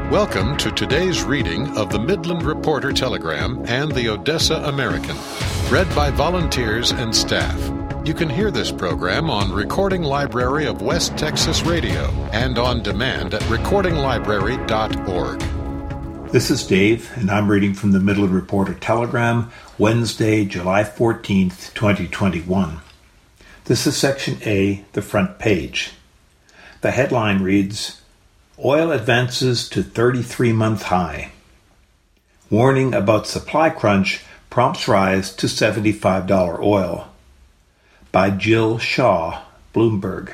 Welcome to today's reading of the Midland Reporter Telegram and the Odessa American, read by volunteers and staff. You can hear this program on Recording Library of West Texas Radio and on demand at recordinglibrary.org. This is Dave, and I'm reading from the Midland Reporter Telegram, Wednesday, July 14th, 2021. This is Section A, the front page. The headline reads, Oil advances to 33-month high. Warning about supply crunch prompts rise to $75 oil. By Jill Shaw, Bloomberg.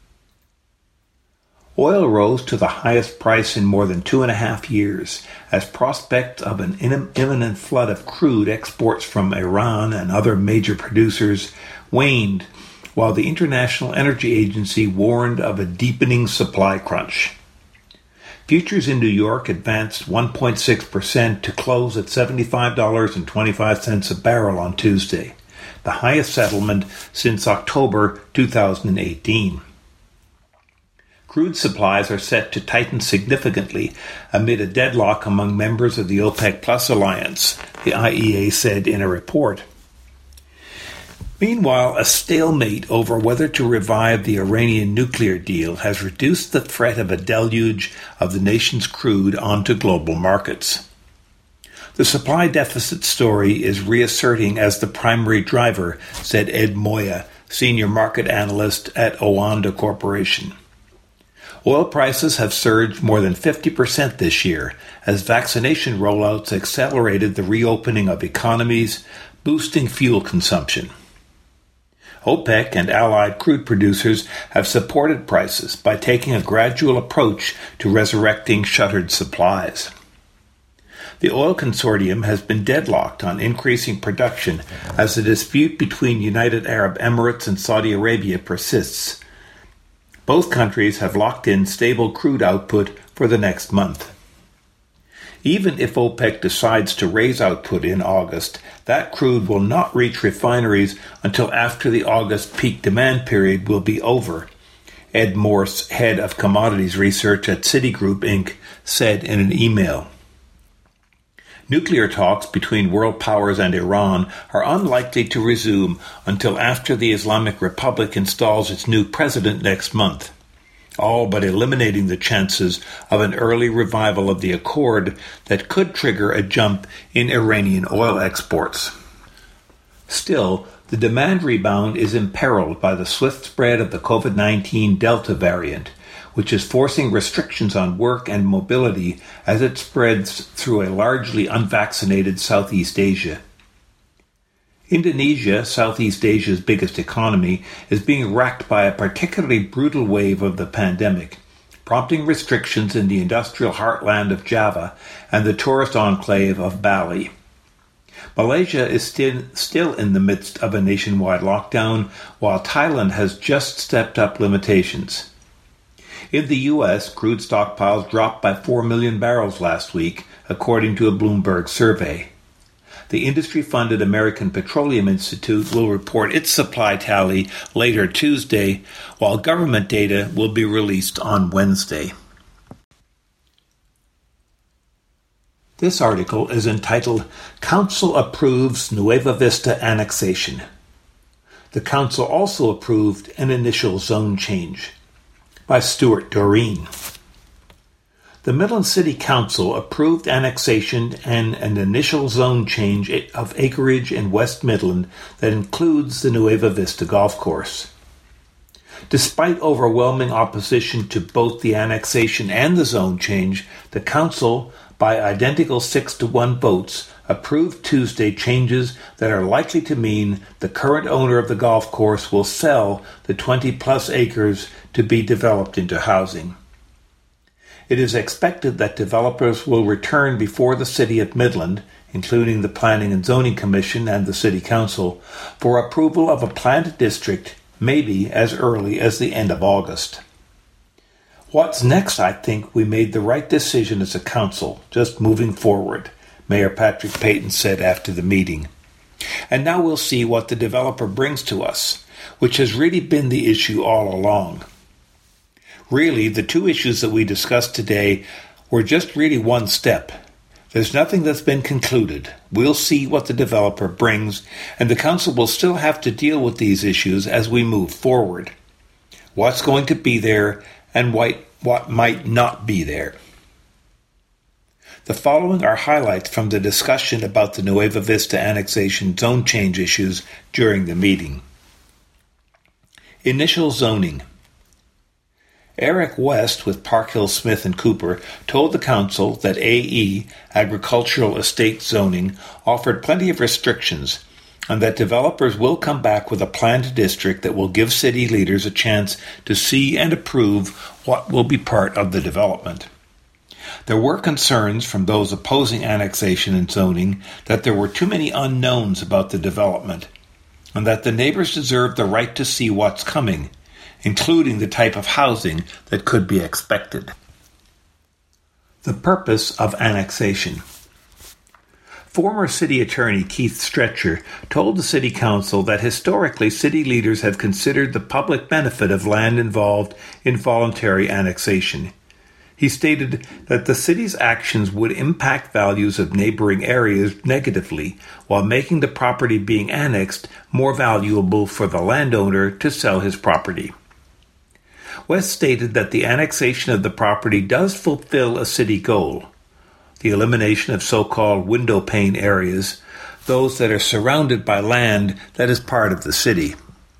Oil rose to the highest price in more than 2.5 years as prospects of an imminent flood of crude exports from Iran and other major producers waned, while the International Energy Agency warned of a deepening supply crunch. Futures in New York advanced 1.6% to close at $75.25 a barrel on Tuesday, the highest settlement since October 2018. Crude supplies are set to tighten significantly amid a deadlock among members of the OPEC Plus alliance, the IEA said in a report. Meanwhile, a stalemate over whether to revive the Iranian nuclear deal has reduced the threat of a deluge of the nation's crude onto global markets. The supply deficit story is reasserting as the primary driver, said Ed Moya, senior market analyst at Owanda Corporation. Oil prices have surged more than 50% this year as vaccination rollouts accelerated the reopening of economies, boosting fuel consumption. OPEC and allied crude producers have supported prices by taking a gradual approach to resurrecting shuttered supplies. The oil consortium has been deadlocked on increasing production as the dispute between United Arab Emirates and Saudi Arabia persists. Both countries have locked in stable crude output for the next month. Even if OPEC decides to raise output in August, that crude will not reach refineries until after the August peak demand period will be over, Ed Morse, head of commodities research at Citigroup Inc., said in an email. Nuclear talks between world powers and Iran are unlikely to resume until after the Islamic Republic installs its new president next month, all but eliminating the chances of an early revival of the accord that could trigger a jump in Iranian oil exports. Still, the demand rebound is imperiled by the swift spread of the COVID-19 Delta variant, which is forcing restrictions on work and mobility as it spreads through a largely unvaccinated Southeast Asia. Indonesia, Southeast Asia's biggest economy, is being racked by a particularly brutal wave of the pandemic, prompting restrictions in the industrial heartland of Java and the tourist enclave of Bali. Malaysia is still in the midst of a nationwide lockdown, while Thailand has just stepped up limitations. In the U.S., crude stockpiles dropped by 4 million barrels last week, according to a Bloomberg survey. The industry-funded American Petroleum Institute will report its supply tally later Tuesday, while government data will be released on Wednesday. This article is entitled, Council Approves Nueva Vista Annexation. The Council also approved an initial zone change. By Stuart Doreen. The Midland City Council approved annexation and an initial zone change of acreage in West Midland that includes the Nueva Vista Golf Course. Despite overwhelming opposition to both the annexation and the zone change, the Council, by identical 6-1 votes, approved Tuesday changes that are likely to mean the current owner of the golf course will sell the 20-plus acres to be developed into housing. It is expected that developers will return before the City of Midland, including the Planning and Zoning Commission and the City Council, for approval of a planned district maybe as early as the end of August. What's next? I think we made the right decision as a council, just moving forward, Mayor Patrick Payton said after the meeting. And now we'll see what the developer brings to us, which has really been the issue all along. Really, the two issues that we discussed today We're just really one step. There's nothing that's been concluded. We'll see what the developer brings, and the council will still have to deal with these issues as we move forward. What's going to be there and what might not be there. The following are highlights from the discussion about the Nueva Vista annexation zone change issues during the meeting. Initial zoning. Eric West with Park Hill Smith and Cooper told the council that AE, agricultural estate zoning, offered plenty of restrictions and that developers will come back with a planned district that will give city leaders a chance to see and approve what will be part of the development. There were concerns from those opposing annexation and zoning that there were too many unknowns about the development and that the neighbors deserved the right to see what's coming, including the type of housing that could be expected. The purpose of annexation. Former city attorney Keith Stretcher told the city council that historically city leaders have considered the public benefit of land involved in voluntary annexation. He stated that the city's actions would impact values of neighboring areas negatively, while making the property being annexed more valuable for the landowner to sell his property. West stated that the annexation of the property does fulfill a city goal, the elimination of so-called window pane areas, those that are surrounded by land that is part of the city.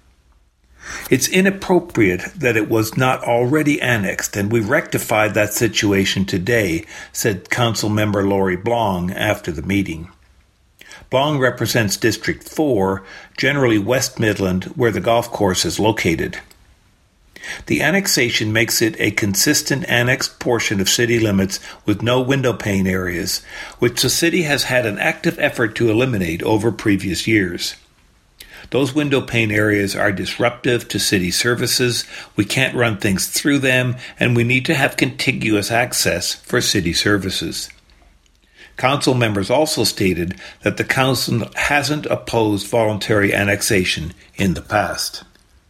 It's inappropriate that it was not already annexed, and we rectified that situation today, said Council Member Lori Blong after the meeting. Blong represents District 4, generally West Midland, where the golf course is located. The annexation makes it a consistent annexed portion of city limits with no window pane areas, which the city has had an active effort to eliminate over previous years. Those window pane areas are disruptive to city services, we can't run things through them, and we need to have contiguous access for city services. Council members also stated that the council hasn't opposed voluntary annexation in the past.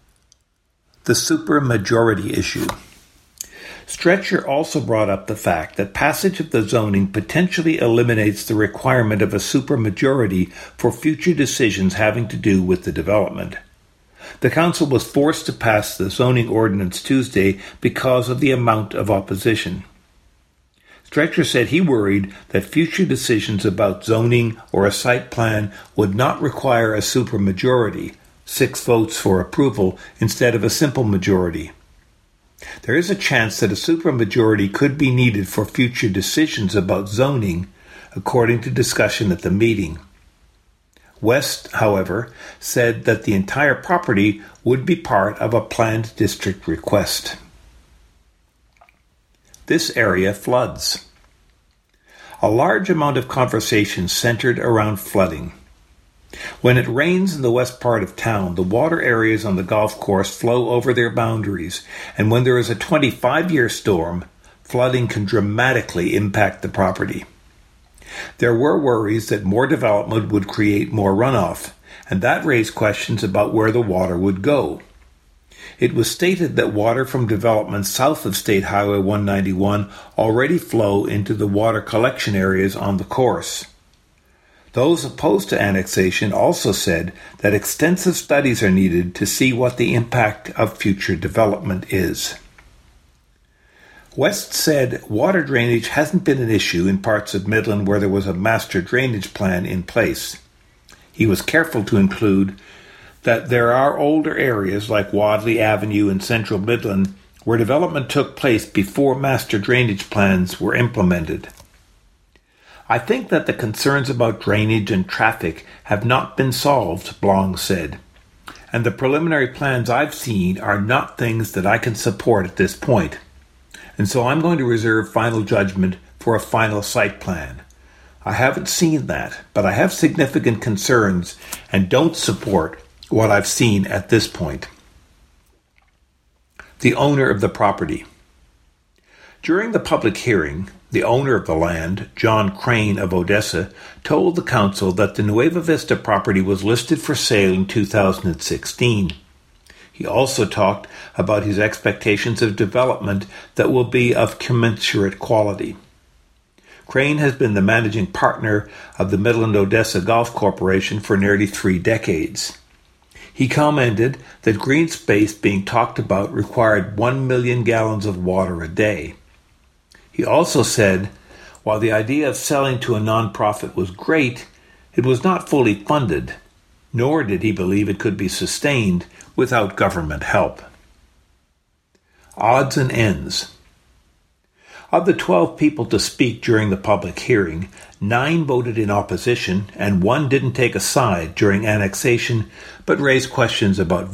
The supermajority issue. Stretcher also brought up the fact that passage of the zoning potentially eliminates the requirement of a supermajority for future decisions having to do with the development. The council was forced to pass the zoning ordinance Tuesday because of the amount of opposition. Stretcher said he worried that future decisions about zoning or a site plan would not require a supermajority, 6 votes for approval instead of a simple majority. There is a chance that a supermajority could be needed for future decisions about zoning, according to discussion at the meeting. West, however, said that the entire property would be part of a planned district request. This area floods. A large amount of conversation centered around flooding. When it rains in the west part of town, the water areas on the golf course flow over their boundaries, and when there is a 25-year storm, flooding can dramatically impact the property. There were worries that more development would create more runoff, and that raised questions about where the water would go. It was stated that water from developments south of State Highway 191 already flow into the water collection areas on the course. Those opposed to annexation also said that extensive studies are needed to see what the impact of future development is. West said water drainage hasn't been an issue in parts of Midland where there was a master drainage plan in place. He was careful to include that there are older areas like Wadley Avenue in central Midland where development took place before master drainage plans were implemented. I think that the concerns about drainage and traffic have not been solved, Blong said, and the preliminary plans I've seen are not things that I can support at this point, and so I'm going to reserve final judgment for a final site plan. I haven't seen that, but I have significant concerns and don't support what I've seen at this point. The owner of the property. During the public hearing, the owner of the land, John Crane of Odessa, told the council that the Nueva Vista property was listed for sale in 2016. He also talked about his expectations of development that will be of commensurate quality. Crane has been the managing partner of the Midland-Odessa Golf Corporation for nearly 3 decades. He commented that green space being talked about required 1 million gallons of water a day. He also said, while the idea of selling to a nonprofit was great, it was not fully funded, nor did he believe it could be sustained without government help. Odds and ends. Of the 12 people to speak during the public hearing, 9 voted in opposition and 1 didn't take a side during annexation but raised questions about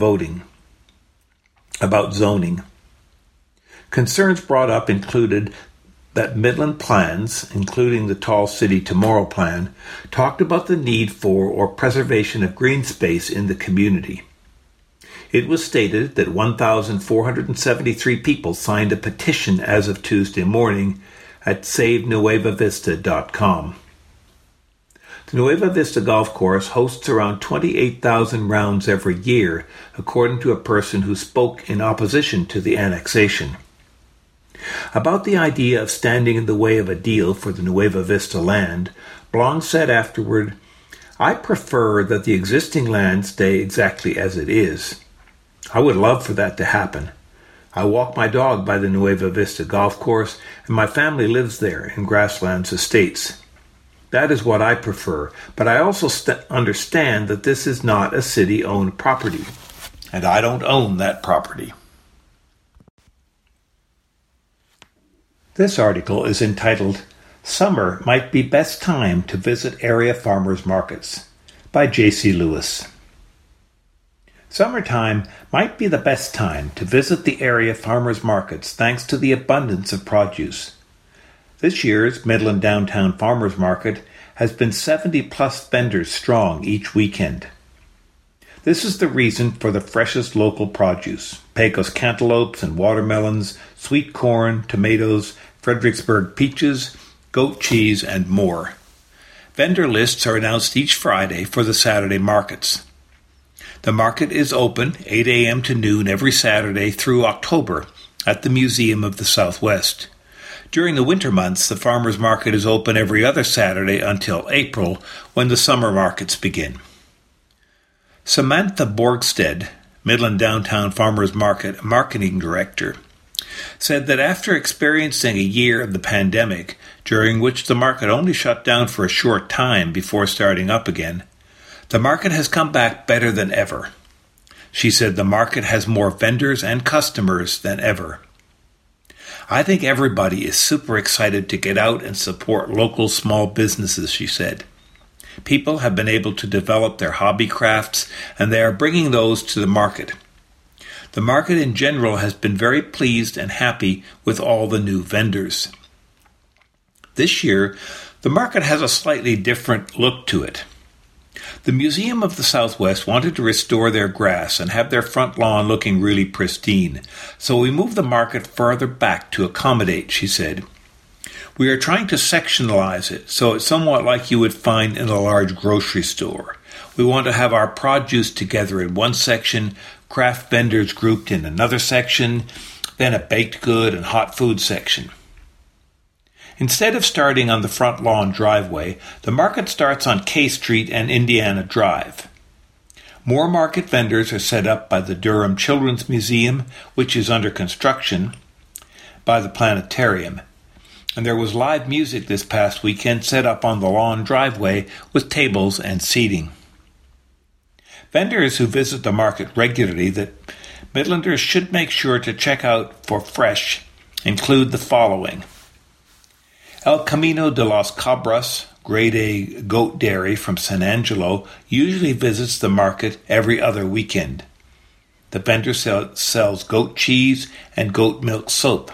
zoning. Concerns brought up included that Midland plans, including the Tall City Tomorrow plan, talked about the need for or preservation of green space in the community. It was stated that 1,473 people signed a petition as of Tuesday morning at SaveNuevaVista.com. The Nueva Vista Golf Course hosts around 28,000 rounds every year, according to a person who spoke in opposition to the annexation. About the idea of standing in the way of a deal for the Nueva Vista land, Blong said afterward, "I prefer that the existing land stay exactly as it is. I would love for that to happen. I walk my dog by the Nueva Vista Golf Course, and my family lives there in Grasslands Estates. That is what I prefer, but I also understand that this is not a city-owned property, and I don't own that property." This article is entitled, "Summer Might Be Best Time to Visit Area Farmers Markets," by J.C. Lewis. Summertime might be the best time to visit the area farmers markets thanks to the abundance of produce. This year's Midland Downtown Farmers Market has been 70-plus vendors strong each weekend. This is the reason for the freshest local produce: Pecos cantaloupes and watermelons, sweet corn, tomatoes, Fredericksburg peaches, goat cheese, and more. Vendor lists are announced each Friday for the Saturday markets. The market is open 8 a.m. to noon every Saturday through October at the Museum of the Southwest. During the winter months, the farmers market is open every other Saturday until April, when the summer markets begin. Samantha Borgstead, Midland Downtown Farmers Market Marketing Director, said that after experiencing a year of the pandemic, during which the market only shut down for a short time before starting up again, the market has come back better than ever. She said the market has more vendors and customers than ever. "I think everybody is super excited to get out and support local small businesses," she said. "People have been able to develop their hobby crafts, and they are bringing those to the market. The market in general has been very pleased and happy with all the new vendors." This year, the market has a slightly different look to it. The Museum of the Southwest wanted to restore their grass and have their front lawn looking really pristine, so we moved the market further back to accommodate, she said. "We are trying to sectionalize it, so it's somewhat like you would find in a large grocery store. We want to have our produce together in one section, craft vendors grouped in another section, then a baked good and hot food section." Instead of starting on the front lawn driveway, the market starts on K Street and Indiana Drive. More market vendors are set up by the Durham Children's Museum, which is under construction, by the planetarium, and there was live music this past weekend set up on the lawn driveway with tables and seating. Vendors who visit the market regularly that Midlanders should make sure to check out for fresh include the following: El Camino de los Cabras, Grade A goat dairy from San Angelo, usually visits the market every other weekend. The vendor sells goat cheese and goat milk soap.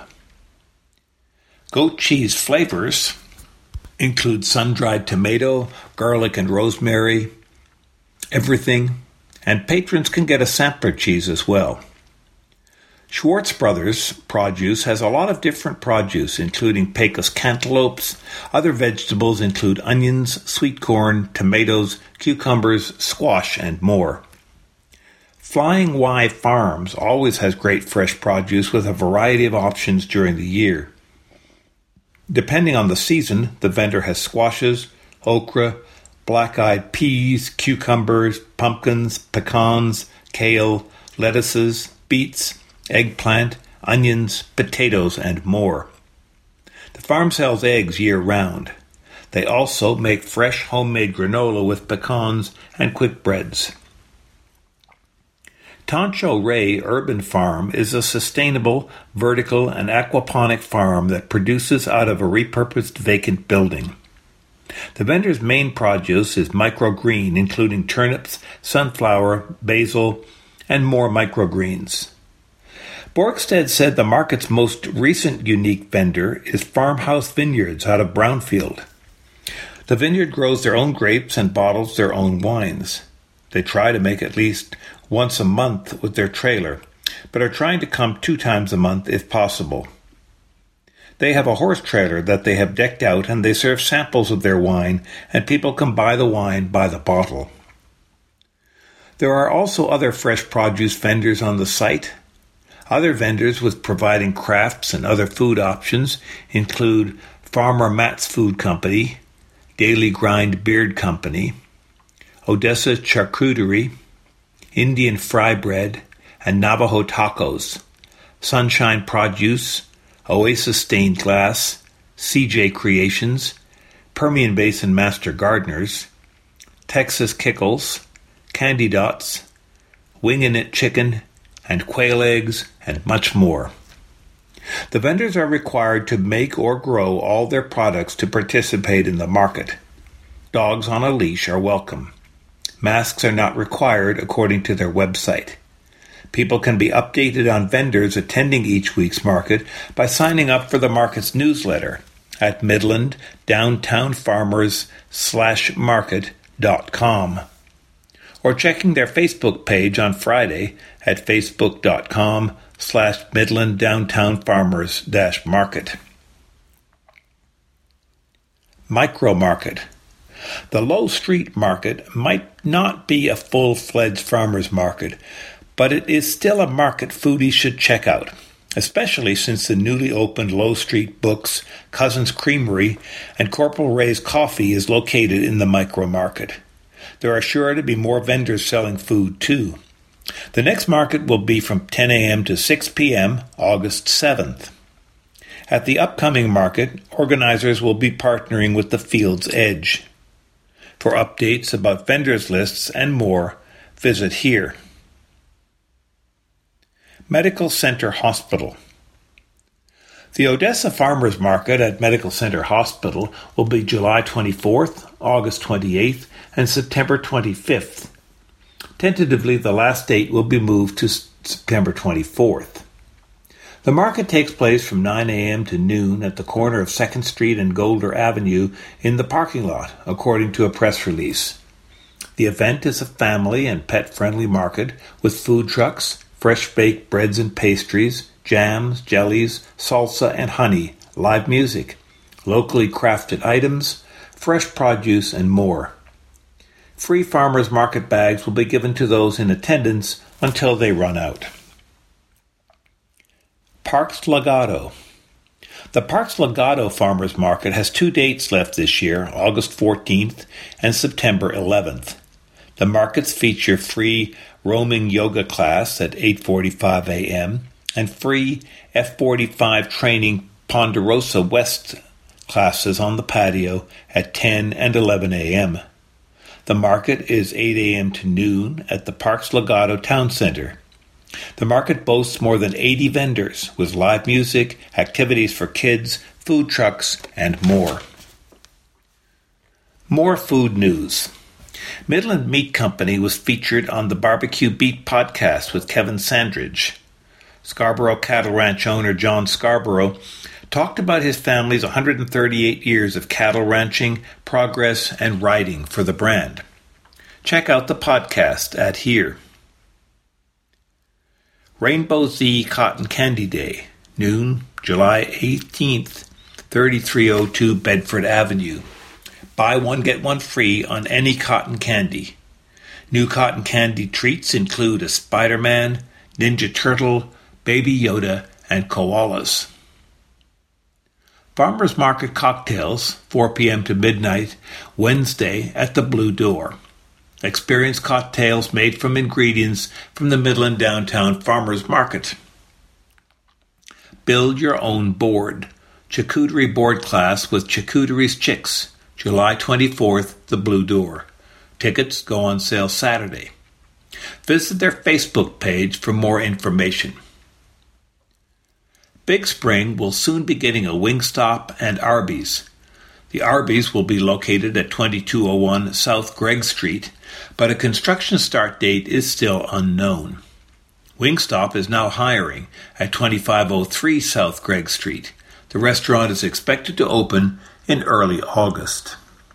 Goat cheese flavors include sun-dried tomato, garlic and rosemary, everything, and patrons can get a sampler cheese as well. Schwartz Brothers Produce has a lot of different produce, including Pecos cantaloupes. Other vegetables include onions, sweet corn, tomatoes, cucumbers, squash, and more. Flying Y Farms always has great fresh produce with a variety of options during the year. Depending on the season, the vendor has squashes, okra, black-eyed peas, cucumbers, pumpkins, pecans, kale, lettuces, beets, eggplant, onions, potatoes, and more. The farm sells eggs year-round. They also make fresh homemade granola with pecans and quick breads. Toncho Ray Urban Farm is a sustainable, vertical, and aquaponic farm that produces out of a repurposed vacant building. The vendor's main produce is microgreen, including turnips, sunflower, basil, and more microgreens. Borgstead said the market's most recent unique vendor is Farmhouse Vineyards out of Brownfield. The vineyard grows their own grapes and bottles their own wines. They try to make at least once a month with their trailer, but are trying to come 2 times a month if possible. They have a horse trailer that they have decked out, and they serve samples of their wine, and people can buy the wine by the bottle. There are also other fresh produce vendors on the site. Other vendors with providing crafts and other food options include Farmer Matt's Food Company, Daily Grind Beard Company, Odessa Charcuterie, Indian Fry Bread, and Navajo Tacos, Sunshine Produce, Oasis Stained Glass, CJ Creations, Permian Basin Master Gardeners, Texas Kickles, Candy Dots, Wingin' It Chicken, and Quail Eggs, and much more. The vendors are required to make or grow all their products to participate in the market. Dogs on a leash are welcome. Masks are not required according to their website. People can be updated on vendors attending each week's market by signing up for the market's newsletter at midlanddowntownfarmers/market.com or checking their Facebook page on Friday at facebook.com/midlanddowntownfarmers-market. Micro Market. The Low Street Market might not be a full-fledged farmer's market, but it is still a market foodies should check out, especially since the newly opened Low Street Books, Cousins Creamery, and Corporal Ray's Coffee is located in the micro market. There are sure to be more vendors selling food, too. The next market will be from 10 a.m. to 6 p.m., August 7th. At the upcoming market, organizers will be partnering with the Field's Edge. For updates about vendors lists and more, visit here. Medical Center Hospital. The Odessa Farmers Market at Medical Center Hospital will be July 24th, August 28th, and September 25th. Tentatively, the last date will be moved to September 24th. The market takes place from 9 a.m. to noon at the corner of 2nd Street and Golder Avenue in the parking lot, according to a press release. The event is a family and pet-friendly market with food trucks, fresh-baked breads and pastries, jams, jellies, salsa and honey, live music, locally crafted items, fresh produce, and more. Free farmers' market bags will be given to those in attendance until they run out. Parks Legato. The Parks Legato Farmers Market has 2 dates left this year, August 14th and September 11th. The markets feature free roaming yoga class at 8:45 a.m. and free F-45 training Ponderosa West classes on the patio at 10 and 11 a.m. The market is 8 a.m. to noon at the Parks Legato Town Center. The market boasts more than 80 vendors with live music, activities for kids, food trucks, and more. More food news. Midland Meat Company was featured on the Barbecue Beat podcast with Kevin Sandridge. Scarborough Cattle Ranch owner John Scarborough talked about his family's 138 years of cattle ranching, progress, and riding for the brand. Check out the podcast at here. Rainbow Z Cotton Candy Day, noon, July 18th, 3302 Bedford Avenue. Buy one, get one free on any cotton candy. New cotton candy treats include a Spider-Man, Ninja Turtle, Baby Yoda, and koalas. Farmers Market cocktails, 4 p.m. to midnight, Wednesday at the Blue Door. Experience cocktails made from ingredients from the Midland Downtown Farmers Market. Build your own board. Charcuterie board class with Charcuterie's Chicks, July 24th, the Blue Door. Tickets go on sale Saturday. Visit their Facebook page for more information. Big Spring will soon be getting a Wingstop and Arby's. The Arby's will be located at 2201 South Gregg Street, but a construction start date is still unknown. Wingstop is now hiring at 2503 South Gregg Street. The restaurant is expected to open in early August.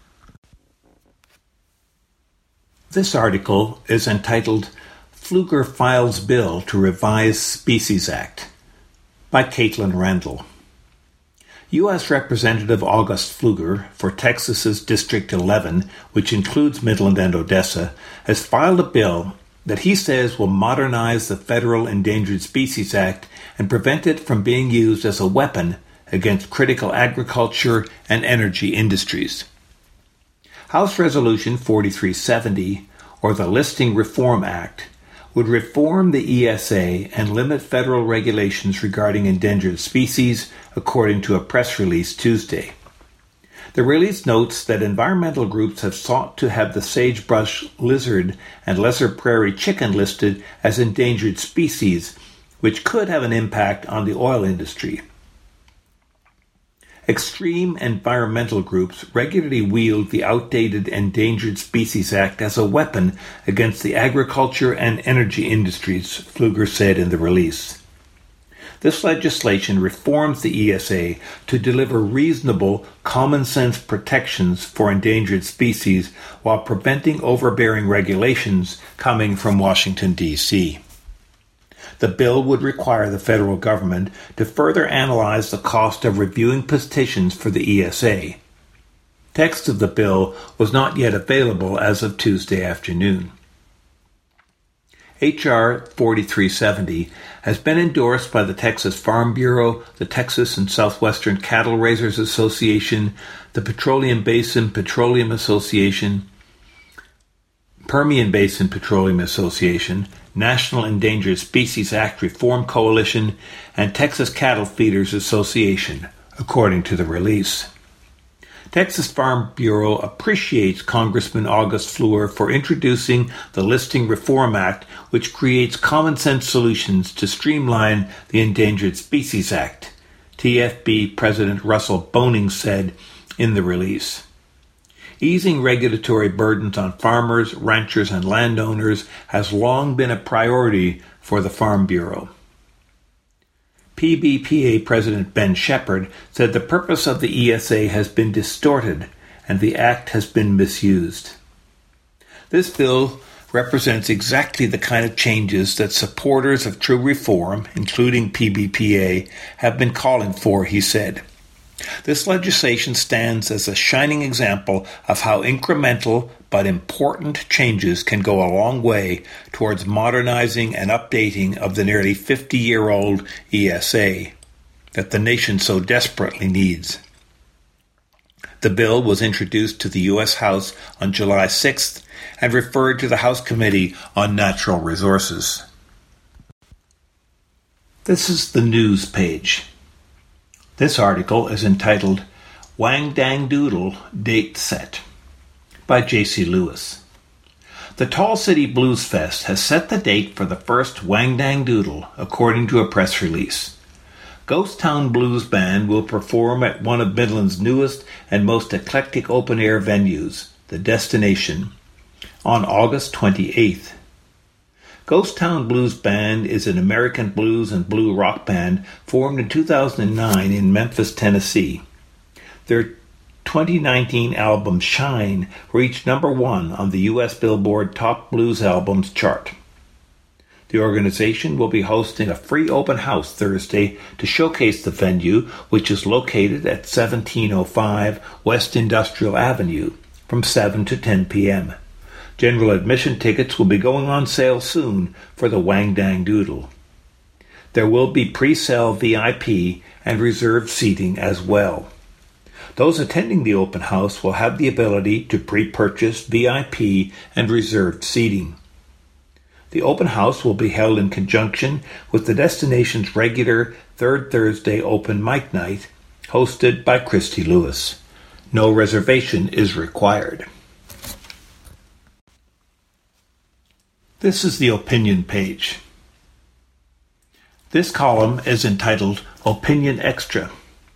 This article is entitled Pfluger Files Bill to Revise Species Act by Caitlin Randall. U.S. Representative August Pfluger for Texas's District 11, which includes Midland and Odessa, has filed a bill that he says will modernize the Federal Endangered Species Act and prevent it from being used as a weapon against critical agriculture and energy industries. House Resolution 4370, or the Listing Reform Act, would reform the ESA and limit federal regulations regarding endangered species, according to a press release Tuesday. The release notes that environmental groups have sought to have the sagebrush lizard and lesser prairie chicken listed as endangered species, which could have an impact on the oil industry. Extreme environmental groups regularly wield the outdated Endangered Species Act as a weapon against the agriculture and energy industries, Pfluger said in the release. This legislation reforms the ESA to deliver reasonable, common-sense protections for endangered species while preventing overbearing regulations coming from Washington, D.C. The bill would require the federal government to further analyze the cost of reviewing petitions for the ESA. Text of the bill was not yet available as of Tuesday afternoon. H.R. 4370 has been endorsed by the Texas Farm Bureau, the Texas and Southwestern Cattle Raisers Association, the Petroleum Basin Petroleum Association, Permian Basin Petroleum Association, National Endangered Species Act Reform Coalition, and Texas Cattle Feeders Association, according to the release. Texas Farm Bureau appreciates Congressman August Pfluger for introducing the Listing Reform Act, which creates common-sense solutions to streamline the Endangered Species Act, TFB President Russell Boning said in the release. Easing regulatory burdens on farmers, ranchers, and landowners has long been a priority for the Farm Bureau. PBPA President Ben Shepherd said the purpose of the ESA has been distorted and the act has been misused. This bill represents exactly the kind of changes that supporters of true reform, including PBPA, have been calling for, he said. This legislation stands as a shining example of how incremental but important changes can go a long way towards modernizing and updating of the nearly 50-year-old ESA that the nation so desperately needs. The bill was introduced to the U.S. House on July 6th and referred to the House Committee on Natural Resources. This is the news page. This article is entitled Wang Dang Doodle Date Set by J.C. Lewis. The Tall City Blues Fest has set the date for the first Wang Dang Doodle, according to a press release. Ghost Town Blues Band will perform at one of Midland's newest and most eclectic open-air venues, The Destination, on August 28th. Ghost Town Blues Band is an American blues and blue rock band formed in 2009 in Memphis, Tennessee. Their 2019 album Shine reached number 1 on the U.S. Billboard Top Blues Albums chart. The organization will be hosting a free open house Thursday to showcase the venue, which is located at 1705 West Industrial Avenue, from 7 to 10 p.m. General admission tickets will be going on sale soon for the Wang Dang Doodle. There will be pre-sale VIP and reserved seating as well. Those attending the open house will have the ability to pre-purchase VIP and reserved seating. The open house will be held in conjunction with the destination's regular Third Thursday open mic night, hosted by Christy Lewis. No reservation is required. This is the opinion page. This column is entitled Opinion Extra.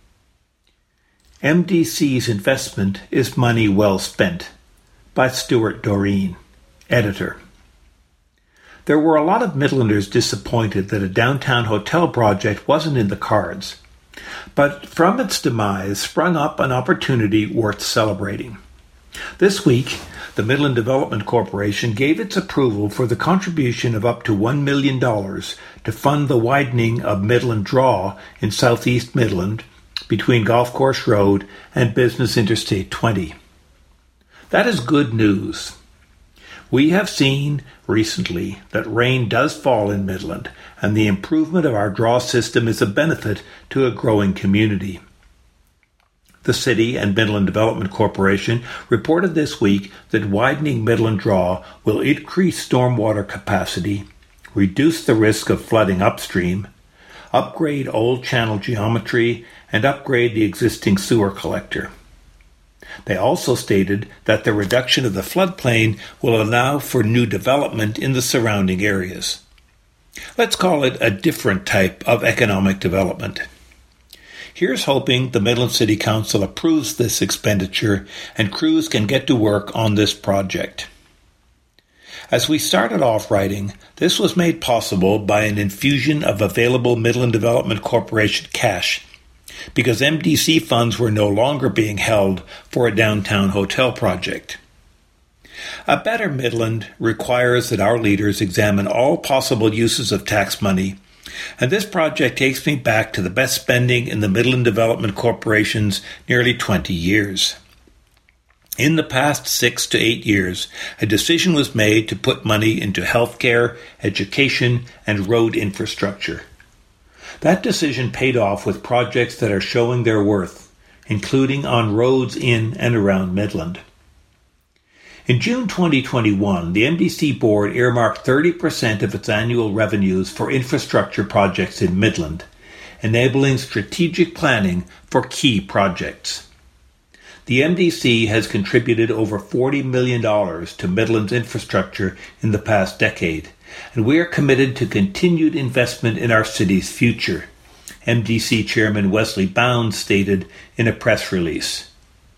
MDC's investment is money well spent, by Stuart Doreen, editor. There were a lot of Midlanders disappointed that a downtown hotel project wasn't in the cards, but from its demise sprung up an opportunity worth celebrating. This week, the Midland Development Corporation gave its approval for the contribution of up to $1 million to fund the widening of Midland Draw in southeast Midland between Golf Course Road and Business Interstate 20. That is good news. We have seen recently that rain does fall in Midland, and the improvement of our draw system is a benefit to a growing community. The City and Midland Development Corporation reported this week that widening Midland Draw will increase stormwater capacity, reduce the risk of flooding upstream, upgrade old channel geometry, and upgrade the existing sewer collector. They also stated that the reduction of the floodplain will allow for new development in the surrounding areas. Let's call it a different type of economic development. Here's hoping the Midland City Council approves this expenditure and crews can get to work on this project. As we started off writing, this was made possible by an infusion of available Midland Development Corporation cash, because MDC funds were no longer being held for a downtown hotel project. A better Midland requires that our leaders examine all possible uses of tax money, and this project takes me back to the best spending in the Midland Development Corporation's nearly 20 years. In the past 6 to 8 years, a decision was made to put money into healthcare, education, and road infrastructure. That decision paid off with projects that are showing their worth, including on roads in and around Midland. In June 2021, the MDC board earmarked 30% of its annual revenues for infrastructure projects in Midland, enabling strategic planning for key projects. The MDC has contributed over $40 million to Midland's infrastructure in the past decade, and we are committed to continued investment in our city's future, MDC Chairman Wesley Bounds stated in a press release.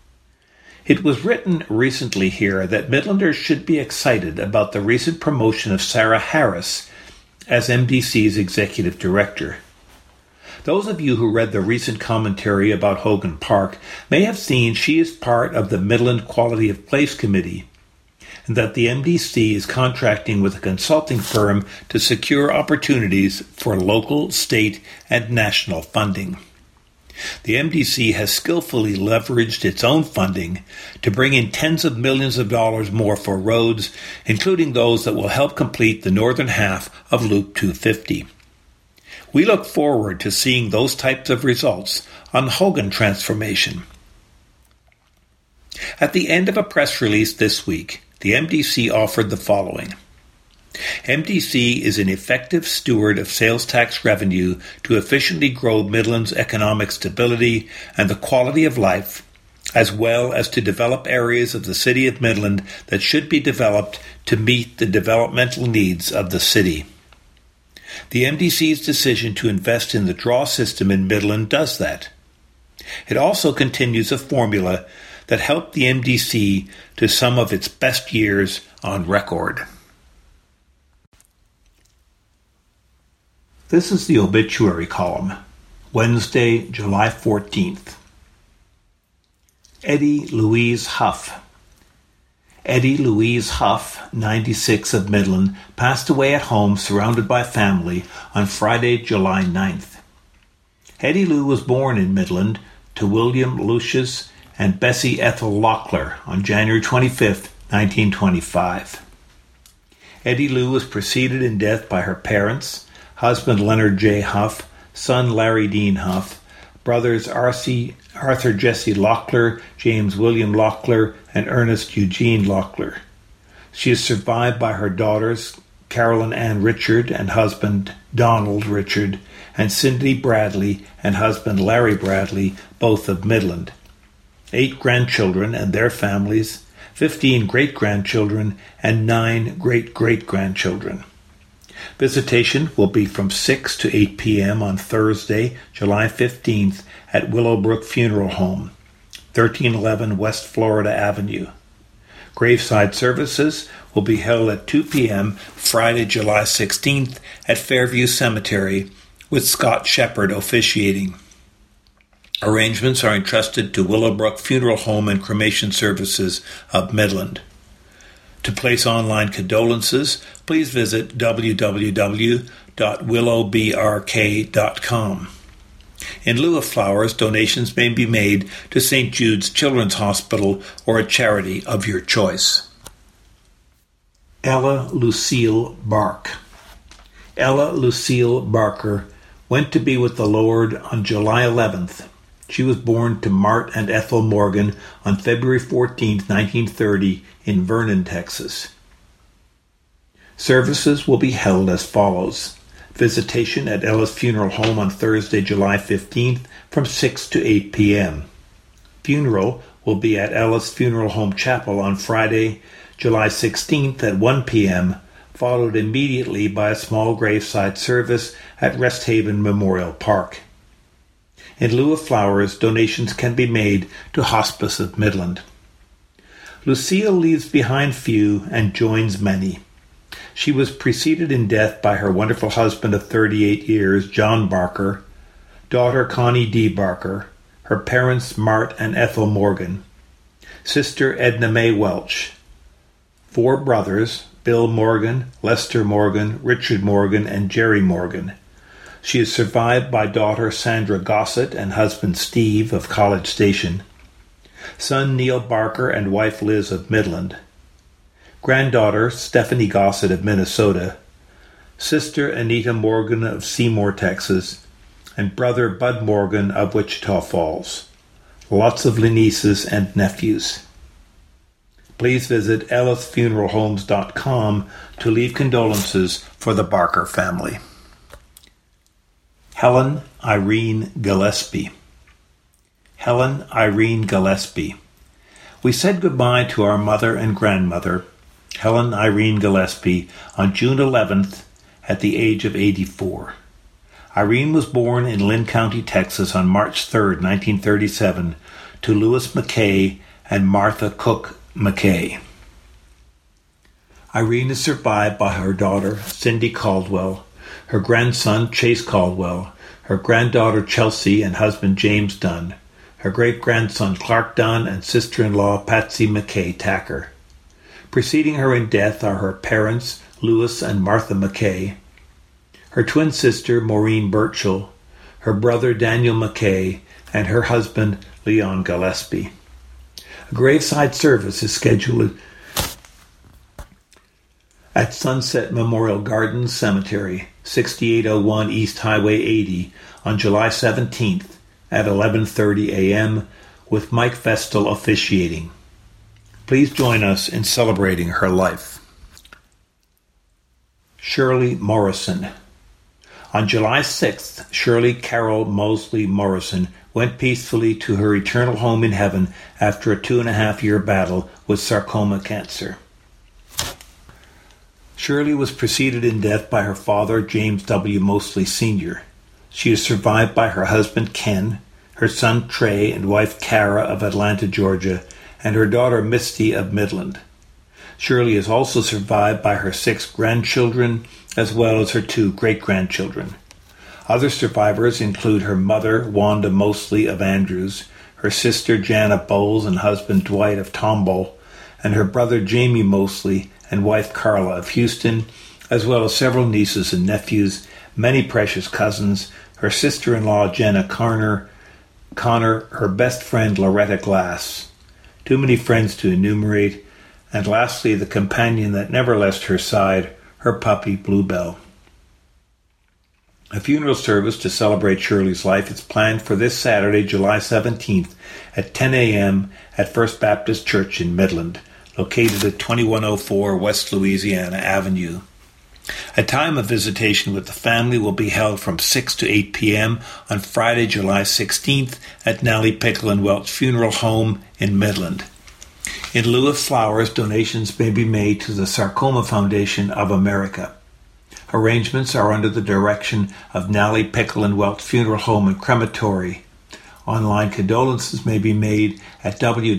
It was written recently here that Midlanders should be excited about the recent promotion of Sarah Harris as MDC's executive director. Those of you who read the recent commentary about Hogan Park may have seen she is part of the Midland Quality of Place Committee, and that the MDC is contracting with a consulting firm to secure opportunities for local, state, and national funding. The MDC has skillfully leveraged its own funding to bring in tens of millions of dollars more for roads, including those that will help complete the northern half of Loop 250. We look forward to seeing those types of results on Hogan Transformation. At the end of a press release this week, the MDC offered the following. MDC is an effective steward of sales tax revenue to efficiently grow Midland's economic stability and the quality of life, as well as to develop areas of the City of Midland that should be developed to meet the developmental needs of the city. The MDC's decision to invest in the draw system in Midland does that. It also continues a formula that helped the MDC to some of its best years on record. This is the obituary column, Wednesday, July 14th. Eddie Louise Huff. Eddie Louise Huff, 96 of Midland, passed away at home surrounded by family on Friday, July 9th. Eddie Lou was born in Midland to William Lucius and Bessie Ethel Locklear on January 25, 1925. Eddie Lou was preceded in death by her parents, husband Leonard J. Huff, son Larry Dean Huff, brothers R.C. Arthur Jesse Locklear, James William Locklear, and Ernest Eugene Locklear. She is survived by her daughters, Carolyn Ann Richard and husband Donald Richard, and Cindy Bradley and husband Larry Bradley, both of Midland. 8 grandchildren and their families, 15 great-grandchildren, and 9 great-great-grandchildren. Visitation will be from 6 to 8 p.m. on Thursday, July 15th at Willowbrook Funeral Home, 1311 West Florida Avenue. Graveside services will be held at 2 p.m. Friday, July 16th at Fairview Cemetery, with Scott Shepard officiating. Arrangements are entrusted to Willowbrook Funeral Home and Cremation Services of Midland. To place online condolences, please visit www.willowbrk.com. In lieu of flowers, donations may be made to St. Jude's Children's Hospital or a charity of your choice. Ella Lucille Bark. Ella Lucille Barker went to be with the Lord on July 11th. She was born to Mart and Ethel Morgan on February 14, 1930, in Vernon, Texas. Services will be held as follows. Visitation at Ella's Funeral Home on Thursday, July 15th from 6 to 8 p.m. Funeral will be at Ella's Funeral Home Chapel on Friday, July 16th at 1 p.m., followed immediately by a small graveside service at Rest Haven Memorial Park. In lieu of flowers, donations can be made to Hospice of Midland. Lucille leaves behind few and joins many. She was preceded in death by her wonderful husband of 38 years, John Barker, daughter Connie D. Barker, her parents Mart and Ethel Morgan, sister Edna Mae Welch, 4 brothers, Bill Morgan, Lester Morgan, Richard Morgan, and Jerry Morgan. She is survived by daughter Sandra Gossett and husband Steve of College Station, son Neil Barker and wife Liz of Midland, granddaughter Stephanie Gossett of Minnesota, sister Anita Morgan of Seymour, Texas, and brother Bud Morgan of Wichita Falls. Lots of nieces and nephews. Please visit ellisfuneralhomes.com to leave condolences for the Barker family. Helen Irene Gillespie. Helen Irene Gillespie. We said goodbye to our mother and grandmother, Helen Irene Gillespie, on June 11th at the age of 84. Irene was born in Lynn County, Texas on March 3, 1937, to Louis McKay and Martha Cook McKay. Irene is survived by her daughter, Cindy Caldwell, her grandson, Chase Caldwell, her granddaughter, Chelsea, and husband, James Dunn, her great-grandson, Clark Dunn, and sister-in-law, Patsy McKay Tacker. Preceding her in death are her parents, Louis and Martha McKay, her twin sister, Maureen Burchell, her brother, Daniel McKay, and her husband, Leon Gillespie. A graveside service is scheduled at Sunset Memorial Gardens Cemetery, 6801 East Highway 80, on July 17th at 11:30 a.m., with Mike Vestal officiating. Please join us in celebrating her life. Shirley Morrison. On July 6th, Shirley Carol Mosley Morrison went peacefully to her eternal home in heaven after a 2.5-year battle with sarcoma cancer. Shirley was preceded in death by her father, James W. Mosley Sr. She is survived by her husband, Ken, her son, Trey, and wife, Cara, of Atlanta, Georgia, and her daughter, Misty, of Midland. Shirley is also survived by her 6 grandchildren, as well as her 2 great-grandchildren. Other survivors include her mother, Wanda Mosley of Andrews, her sister, Jana Bowles, and husband, Dwight of Tomball, and her brother, Jamie Mosley, and wife, Carla of Houston, as well as several nieces and nephews, many precious cousins, her sister-in-law, Jenna Connor, her best friend, Loretta Glass. Too many friends to enumerate, and lastly, the companion that never left her side, her puppy, Bluebell. A funeral service to celebrate Shirley's life is planned for this Saturday, July 17th at 10 a.m. at First Baptist Church in Midland, located at 2104 West Louisiana Avenue. A time of visitation with the family will be held from 6 to 8 p.m. on Friday, July 16th at Nally Pickle and Welch Funeral Home in Midland. In lieu of flowers, donations may be made to the Sarcoma Foundation of America. Arrangements are under the direction of Nally Pickle and Welch Funeral Home and Crematory. Online condolences may be made at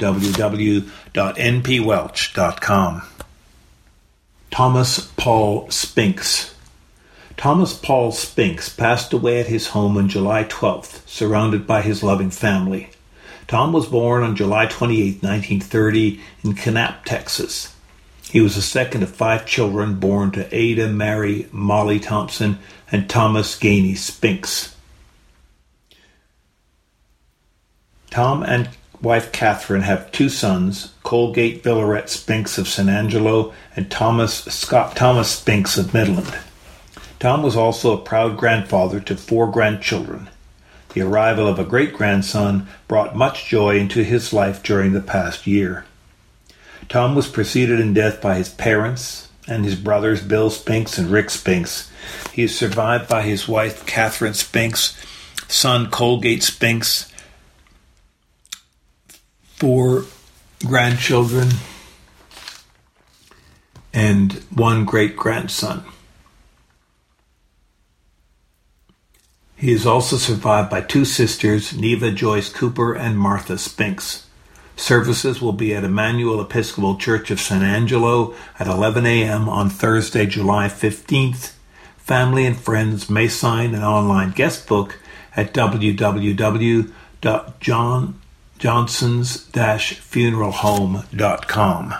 www.npwelch.com. Thomas Paul Spinks. Thomas Paul Spinks passed away at his home on July 12th, surrounded by his loving family. Tom was born on July 28, 1930, in Kanab, Texas. He was the second of 5 children born to Ada Mary Molly Thompson and Thomas Gainey Spinks. Tom and wife Catherine have 2 sons, Colgate Villaret Spinks of San Angelo and Thomas Spinks of Midland. Tom was also a proud grandfather to 4 grandchildren. The arrival of a great-grandson brought much joy into his life during the past year. Tom was preceded in death by his parents and his brothers Bill Spinks and Rick Spinks. He is survived by his wife Catherine Spinks, son Colgate Spinks, 4 grandchildren, and 1 great-grandson. He is also survived by 2 sisters, Neva Joyce Cooper and Martha Spinks. Services will be at Emmanuel Episcopal Church of San Angelo at 11 a.m. on Thursday, July 15th. Family and friends may sign an online guest book at www.johnsons-funeralhome.com.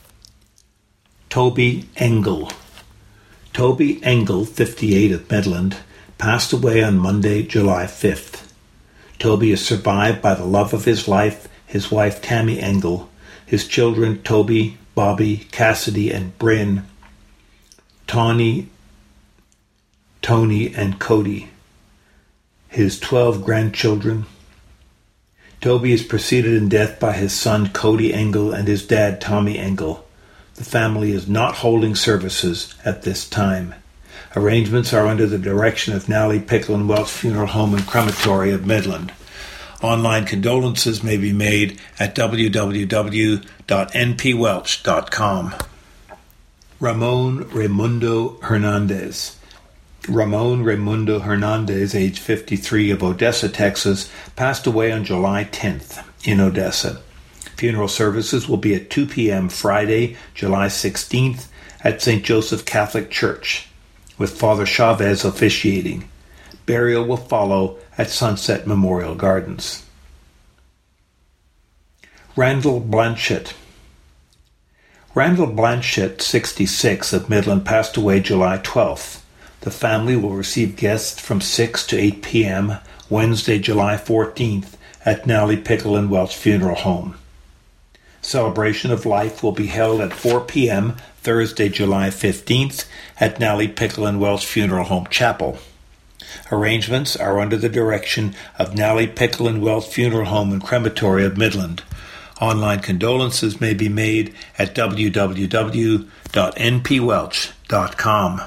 Toby Engel. Toby Engel, 58, of Midland, passed away on Monday, July 5th. Toby is survived by the love of his life, his wife Tammy Engel, his children Toby, Bobby, Cassidy, and Bryn, Tony, and Cody, his 12 grandchildren. Toby is preceded in death by his son Cody Engel and his dad Tommy Engel. The family is not holding services at this time. Arrangements are under the direction of Nally Pickle and Welch Funeral Home and Crematory of Midland. Online condolences may be made at www.npwelch.com. Ramon Raimundo Hernandez. Ramon Raimundo Hernandez, age 53, of Odessa, Texas, passed away on July 10th in Odessa. Funeral services will be at 2 p.m. Friday, July 16th at St. Joseph Catholic Church, with Father Chavez officiating. Burial will follow at Sunset Memorial Gardens. Randall Blanchett. Randall Blanchett, 66, of Midland, passed away July 12th. The family will receive guests from 6 to 8 p.m. Wednesday, July 14th at Nally Pickle and Welch Funeral Home. Celebration of Life will be held at 4 p.m. Thursday, July 15th at Nally Pickle and Welch Funeral Home Chapel. Arrangements are under the direction of Nally Pickle and Welch Funeral Home and Crematory of Midland. Online condolences may be made at www.npwelch.com.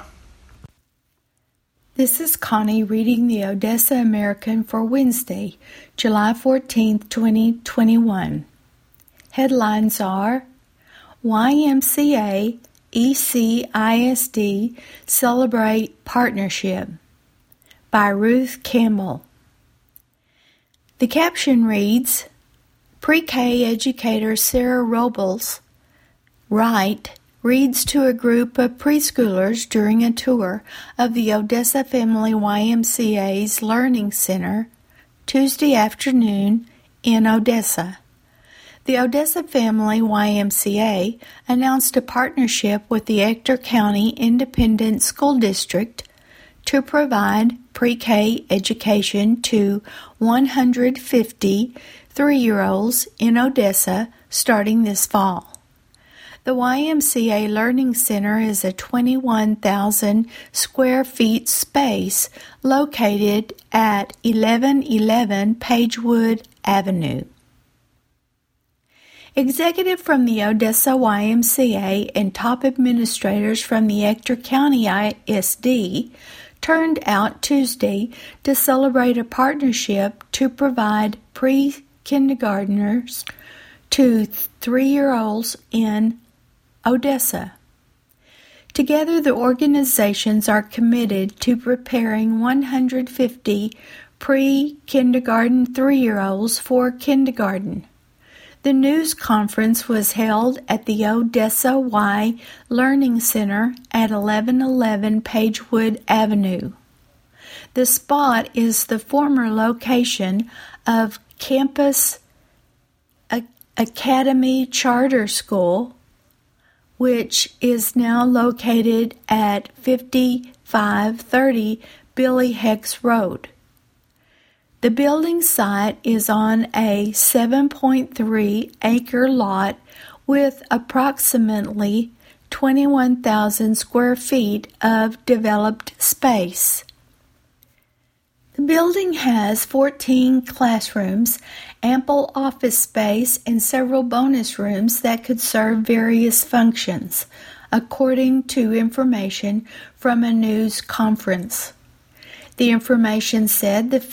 This is Connie reading the Odessa American for Wednesday, July 14, 2021. Headlines are: YMCA ECISD Celebrate Partnership by Ruth Campbell. The caption reads, Pre-K educator Sarah Robles Wright reads to a group of preschoolers during a tour of the Odessa Family YMCA's Learning Center Tuesday afternoon in Odessa. The Odessa Family YMCA announced a partnership with the Ector County Independent School District to provide pre-K education to 150 3-year-olds in Odessa starting this fall. The YMCA Learning Center is a 21,000 square feet space located at 1111 Pagewood Avenue. Executives from the Odessa YMCA and top administrators from the Ector County ISD turned out Tuesday to celebrate a partnership to provide pre-kindergartners to 3-year-olds in Odessa. Together, the organizations are committed to preparing 150 pre-kindergarten 3-year-olds for kindergarten. The news conference was held at the Odessa Y Learning Center at 1111 Pagewood Avenue. The spot is the former location of Campus Academy Charter School, which is now located at 5530 Billy Hex Road. The building site is on a 7.3-acre lot with approximately 21,000 square feet of developed space. The building has 14 classrooms, ample office space, and several bonus rooms that could serve various functions, according to information from a news conference. The information said the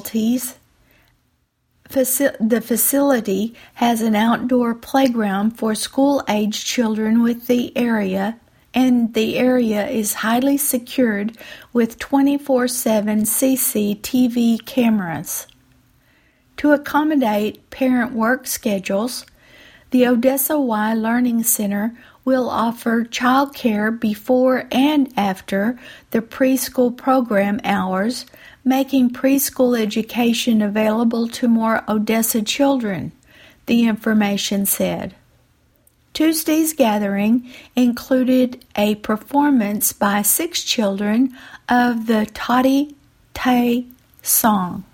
facility has an outdoor playground for school-age children with the area, and the area is highly secured with 24/7 CCTV cameras. To accommodate parent work schedules, the Odessa Y Learning Center will offer child care before and after the preschool program hours, making preschool education available to more Odessa children, the information said. Tuesday's gathering included a performance by 6 children of the Tati Tay song.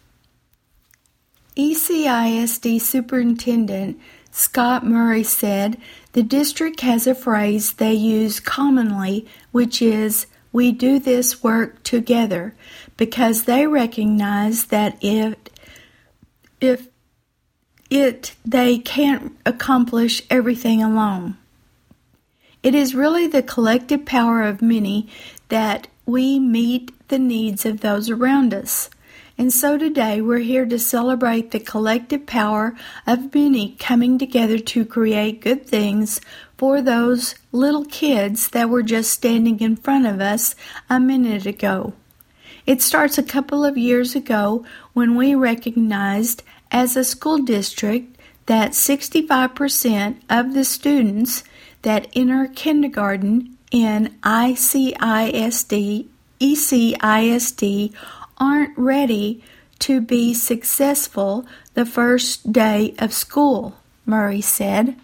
ECISD Superintendent Scott Murray said the district has a phrase they use commonly, which is, "We do this work together," because they recognize that they can't accomplish everything alone. It is really the collective power of many that we meet the needs of those around us. And so today we're here to celebrate the collective power of many coming together to create good things for those little kids that were just standing in front of us a minute ago. It starts a couple of years ago when we recognized as a school district that 65% of the students that enter kindergarten in ECISD aren't ready to be successful the first day of school, Murray said.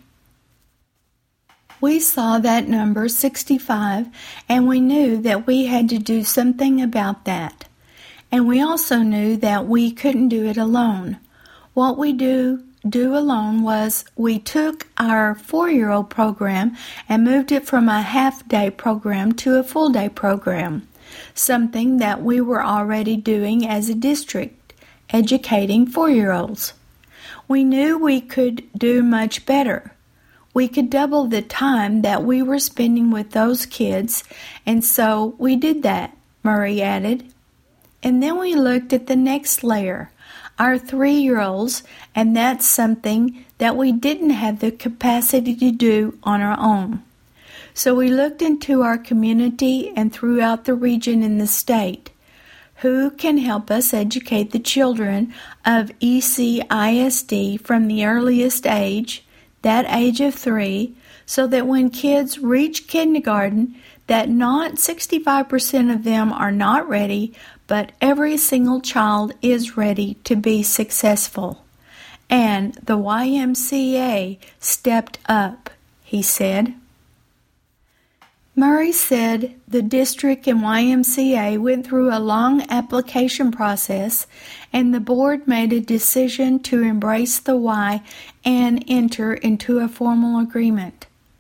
We saw that number 65, and we knew that we had to do something about that. And we also knew that we couldn't do it alone. What we do alone was we took our 4-year-old program and moved it from a half-day program to a full-day program, something that we were already doing as a district, educating 4-year-olds. We knew we could do much better. We could double the time that we were spending with those kids, and so we did that, Murray added. And then we looked at the next layer, our 3-year-olds, and that's something that we didn't have the capacity to do on our own. So we looked into our community and throughout the region in the state. Who can help us educate the children of ECISD from the earliest age, that age of 3, so that when kids reach kindergarten, that not 65% of them are not ready, but every single child is ready to be successful. And the YMCA stepped up, he said. Murray said the district and YMCA went through a long application process, and the board made a decision to embrace the Y and enter into a formal agreement.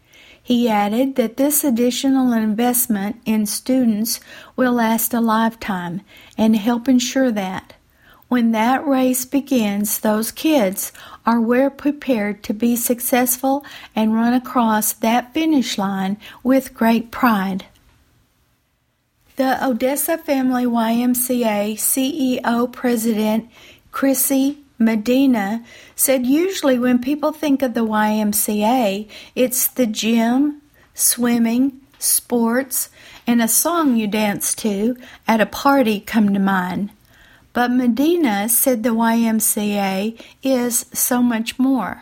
He added that this additional investment in students will last a lifetime and help ensure that when that race begins, those kids are well prepared to be successful and run across that finish line with great pride. The Odessa Family YMCA CEO President Chrissy Medina said usually when people think of the YMCA, it's the gym, swimming, sports, and a song you dance to at a party come to mind. But Medina said the YMCA is so much more.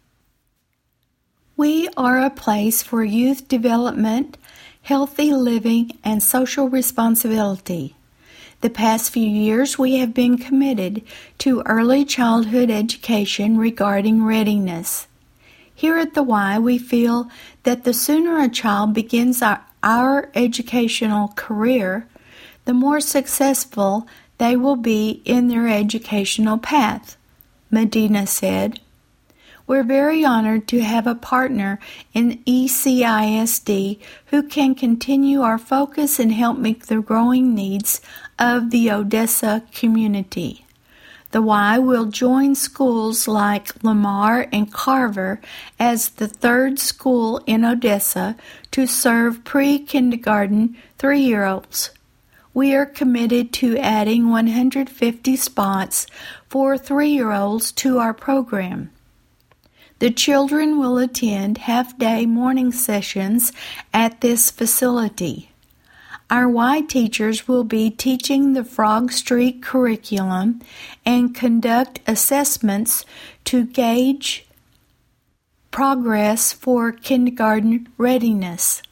We are a place for youth development, healthy living, and social responsibility. The past few years, we have been committed to early childhood education regarding readiness. Here at the Y, we feel that the sooner a child begins our educational career, the more successful they will be in their educational path, Medina said. We're very honored to have a partner in ECISD who can continue our focus and help meet the growing needs of the Odessa community. The Y will join schools like Lamar and Carver as the third school in Odessa to serve pre-kindergarten 3-year-olds. We are committed to adding 150 spots for 3-year-olds to our program. The children will attend half-day morning sessions at this facility. Our Y teachers will be teaching the Frog Street curriculum and conduct assessments to gauge progress for kindergarten readiness.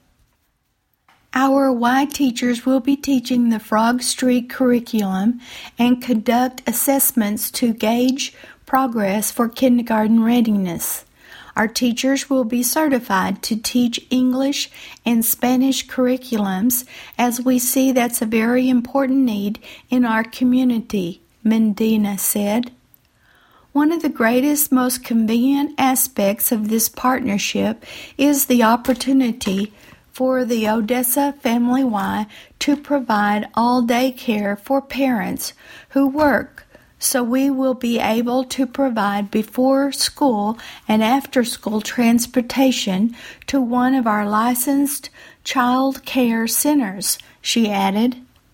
Our Y teachers will be teaching the Frog Street curriculum and conduct assessments to gauge progress for kindergarten readiness. Our teachers will be certified to teach English and Spanish curriculums as we see that's a very important need in our community, Medina said. One of the greatest, most convenient aspects of this partnership is the opportunity for the Odessa Family Y to provide all-day care for parents who work, so we will be able to provide before-school and after-school transportation to one of our licensed child care centers, she added.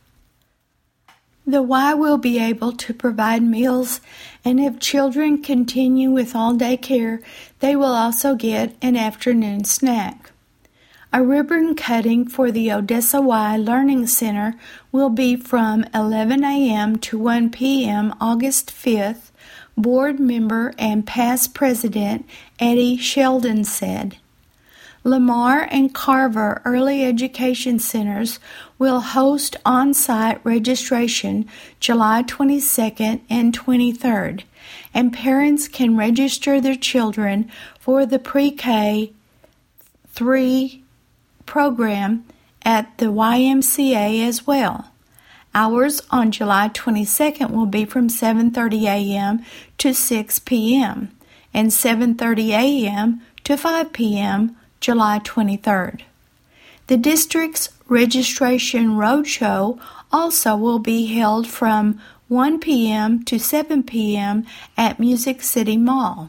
The Y will be able to provide meals, and if children continue with all-day care, they will also get an afternoon snack. A ribbon cutting for the Odessa Y Learning Center will be from 11 a.m. to 1 p.m. August 5th, board member and past president Eddie Sheldon said. Lamar and Carver Early Education Centers will host on-site registration July 22nd and 23rd, and parents can register their children for the pre-K 3 program at the YMCA as well. Hours on July 22nd will be from 7:30 a.m. to 6 p.m. and 7:30 a.m. to 5 p.m. July 23rd. The district's registration roadshow also will be held from 1 p.m. to 7 p.m. at Music City Mall.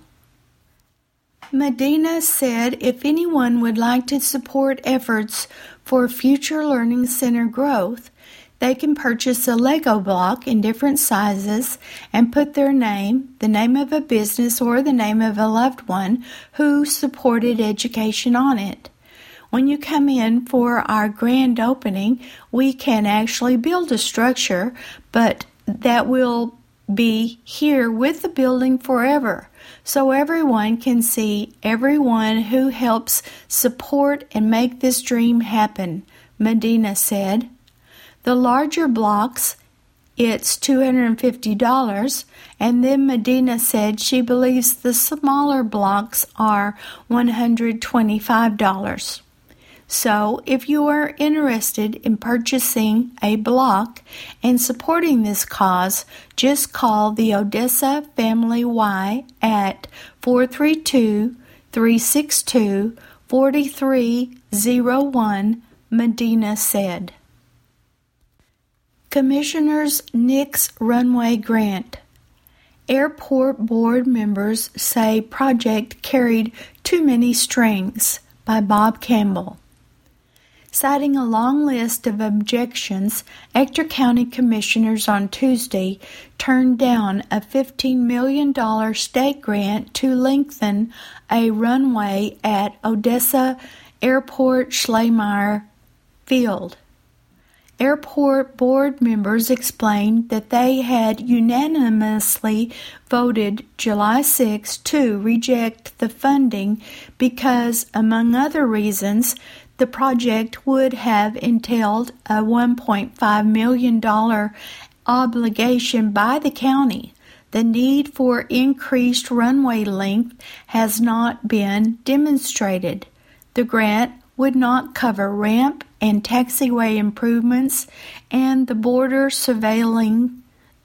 Medina said if anyone would like to support efforts for future Learning Center growth, they can purchase a Lego block in different sizes and put their name, the name of a business, or the name of a loved one who supported education on it. When you come in for our grand opening, we can actually build a structure, but that will be here with the building forever, so everyone can see everyone who helps support and make this dream happen, Medina said. The larger blocks, it's $250, and then Medina said she believes the smaller blocks are $125. So, if you are interested in purchasing a block and supporting this cause, just call the Odessa Family Y at 432-362-4645 4301, Medina said. Commissioners nix runway grant. Airport board members say project carried too many strings, by Bob Campbell. Citing a long list of objections, Ector County commissioners on Tuesday turned down a $15 million state grant to lengthen a runway at Odessa Airport Schleiermacher Field. Airport board members explained that they had unanimously voted July 6 to reject the funding because, among other reasons, the project would have entailed a $1.5 million obligation by the county. The need for increased runway length has not been demonstrated. The grant would not cover ramp and taxiway improvements, and the border surveilling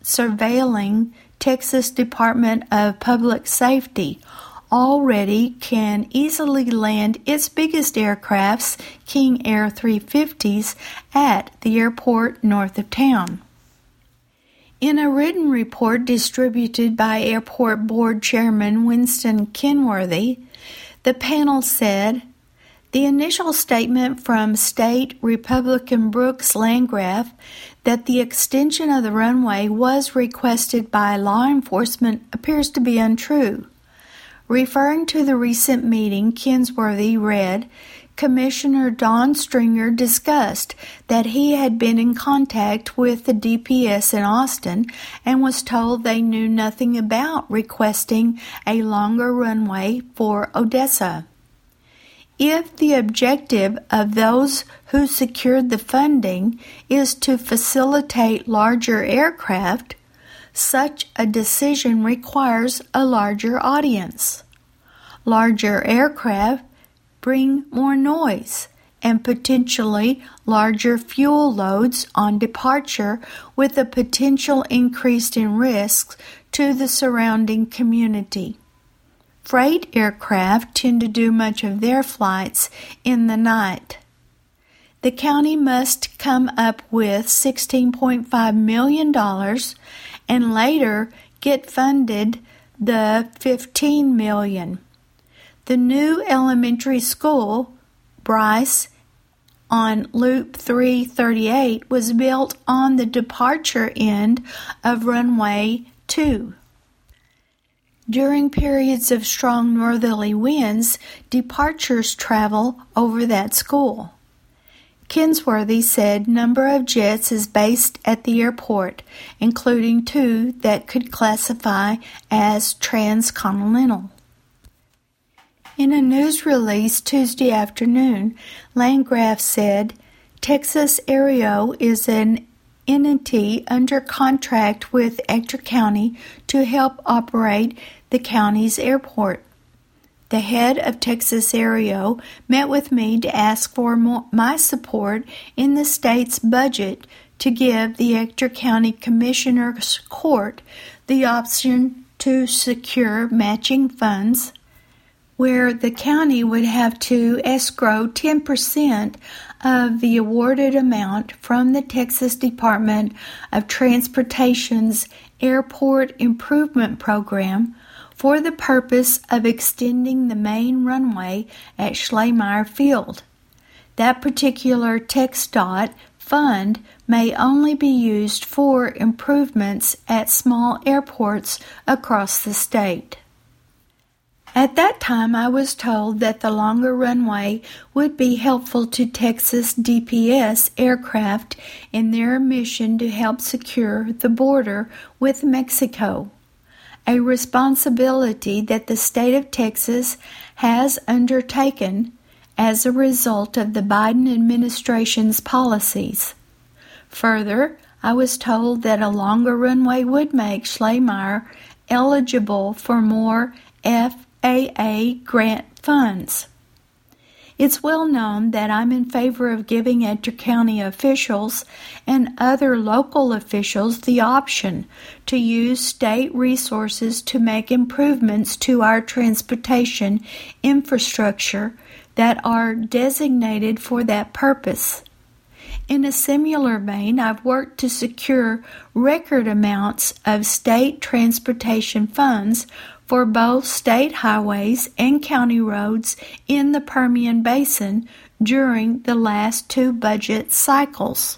Texas Department of Public Safety already can easily land its biggest aircrafts, King Air 350s, at the airport north of town. In a written report distributed by Airport Board Chairman Winston Kenworthy, the panel said, the initial statement from State Republican Brooks Landgraf that the extension of the runway was requested by law enforcement appears to be untrue. Referring to the recent meeting, Kenworthy read, Commissioner Don Stringer discussed that he had been in contact with the DPS in Austin and was told they knew nothing about requesting a longer runway for Odessa. If the objective of those who secured the funding is to facilitate larger aircraft, such a decision requires a larger audience. Larger aircraft bring more noise and potentially larger fuel loads on departure, with a potential increase in risks to the surrounding community. Freight aircraft tend to do much of their flights in the night. The county must come up with $16.5 million and later get funded the $15 million. The new elementary school, Bryce, on Loop 338, was built on the departure end of runway 2. During periods of strong northerly winds, departures travel over that school. Kenworthy said number of jets is based at the airport, including 2 that could classify as transcontinental. In a news release Tuesday afternoon, Landgraf said, Texas Aero is an entity under contract with Ector County to help operate the county's airport. The head of Texas Aero met with me to ask for my support in the state's budget to give the Ector County Commissioner's Court the option to secure matching funds, where the county would have to escrow 10% of the awarded amount from the Texas Department of Transportation's Airport Improvement Program for the purpose of extending the main runway at Schleiermacher Field. That particular TxDOT fund may only be used for improvements at small airports across the state. At that time, I was told that the longer runway would be helpful to Texas DPS aircraft in their mission to help secure the border with Mexico, a responsibility that the state of Texas has undertaken as a result of the Biden administration's policies. Further, I was told that a longer runway would make Schleiermacher eligible for more FAA grant funds. It's well known that I'm in favor of giving Ector County officials and other local officials the option to use state resources to make improvements to our transportation infrastructure that are designated for that purpose. In a similar vein, I've worked to secure record amounts of state transportation funds for both state highways and county roads in the Permian Basin during the last 2 budget cycles.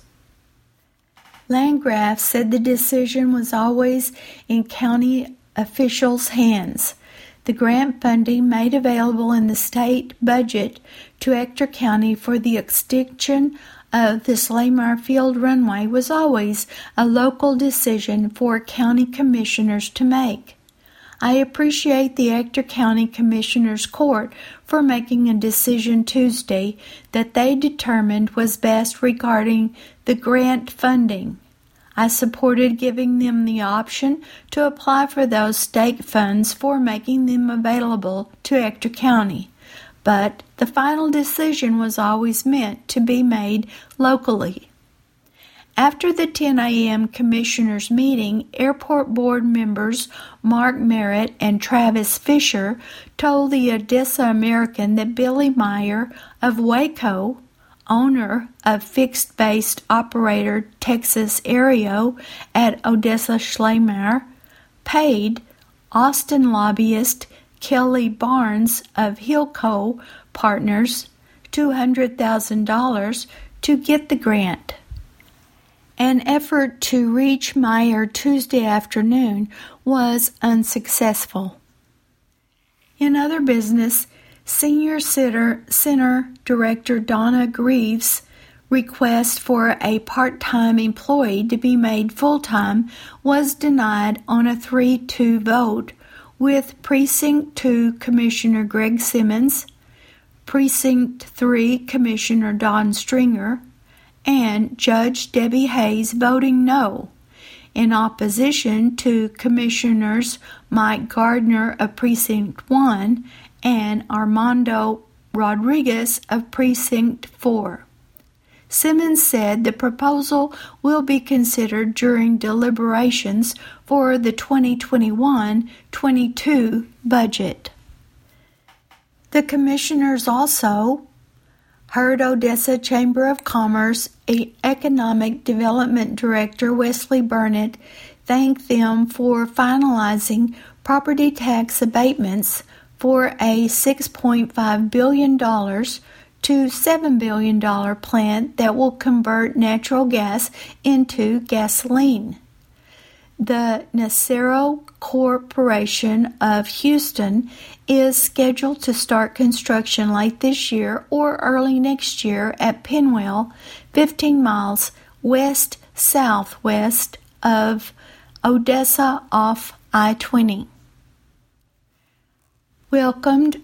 Landgraf said the decision was always in county officials' hands. The grant funding made available in the state budget to Ector County for the extension of the Slaymar Field runway was always a local decision for county commissioners to make. I appreciate the Ector County Commissioners Court for making a decision Tuesday that they determined was best regarding the grant funding. I supported giving them the option to apply for those state funds for making them available to Ector County, but the final decision was always meant to be made locally. After the 10 a.m. Commissioners' meeting, Airport Board members Mark Merritt and Travis Fisher told the Odessa American that Billy Meyer of Waco, owner of fixed-base operator Texas Aero at Odessa Slaymar, paid Austin lobbyist Kelly Barnes of Hilco Partners $200,000 to get the grant. An effort to reach Meyer Tuesday afternoon was unsuccessful. In other business, Senior Center Director Donna Greaves' request for a part-time employee to be made full-time was denied on a 3-2 vote, with Precinct 2 Commissioner Greg Simmons, Precinct 3 Commissioner Don Stringer, and Judge Debbie Hayes voting no, in opposition to Commissioners Mike Gardner of Precinct 1 and Armando Rodriguez of Precinct 4. Simmons said the proposal will be considered during deliberations for the 2021-22 budget. The commissioners also heard Odessa Chamber of Commerce Economic Development Director Wesley Burnett thank them for finalizing property tax abatements for a $6.5 billion to $7 billion plant that will convert natural gas into gasoline. The Nacero Corporation of Houston is scheduled to start construction late this year or early next year at Penwell, 15 miles west-southwest of Odessa off I-20. Welcomed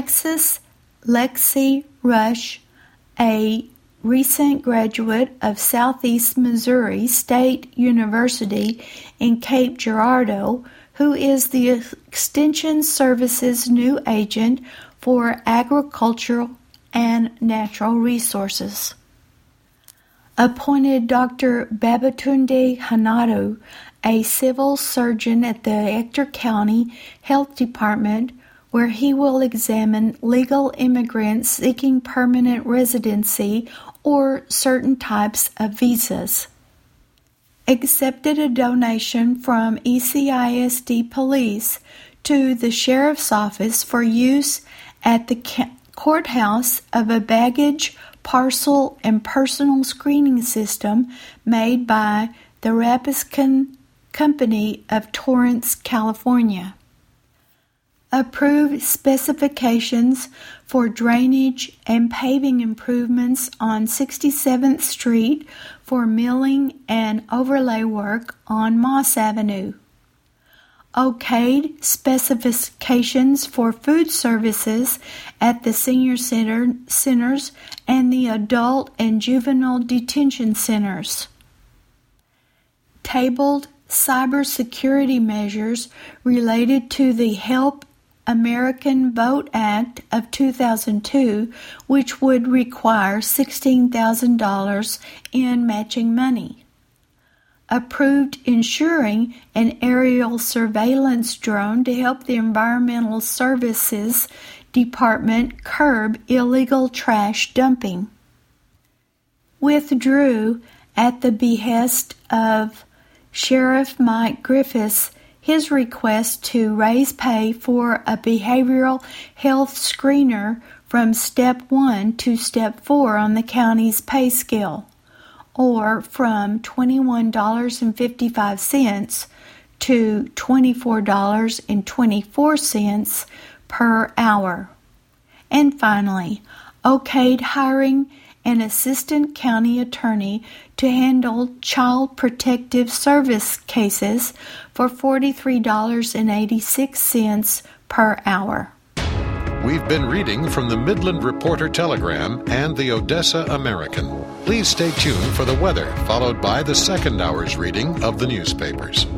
Lexi Rush, a recent graduate of Southeast Missouri State University in Cape Girardeau, who is the Extension Service's new agent for agricultural and natural resources. Appointed Dr. Babatunde Hanadu, a civil surgeon at the Ector County Health Department, where he will examine legal immigrants seeking permanent residency or certain types of visas. Accepted a donation from ECISD Police to the Sheriff's Office for use at the courthouse of a baggage, parcel, and personal screening system made by the Rapiscan Company of Torrance, California. Approved specifications for drainage and paving improvements on 67th Street for milling and overlay work on Moss Avenue. Okayed specifications for food services at the senior centers and the adult and juvenile detention centers. Tabled cybersecurity measures related to the Help American Vote Act of 2002, which would require $16,000 in matching money. Approved insuring an aerial surveillance drone to help the Environmental Services Department curb illegal trash dumping. Withdrew at the behest of Sheriff Mike Griffiths his request to raise pay for a behavioral health screener from Step 1 to Step 4 on the county's pay scale, or from $21.55 to $24.24 per hour. And finally, okayed hiring an assistant county attorney to handle child protective service cases for $43.86 per hour. We've been reading from the Midland Reporter Telegram and the Odessa American. Please stay tuned for the weather, followed by the second hour's reading of the newspapers.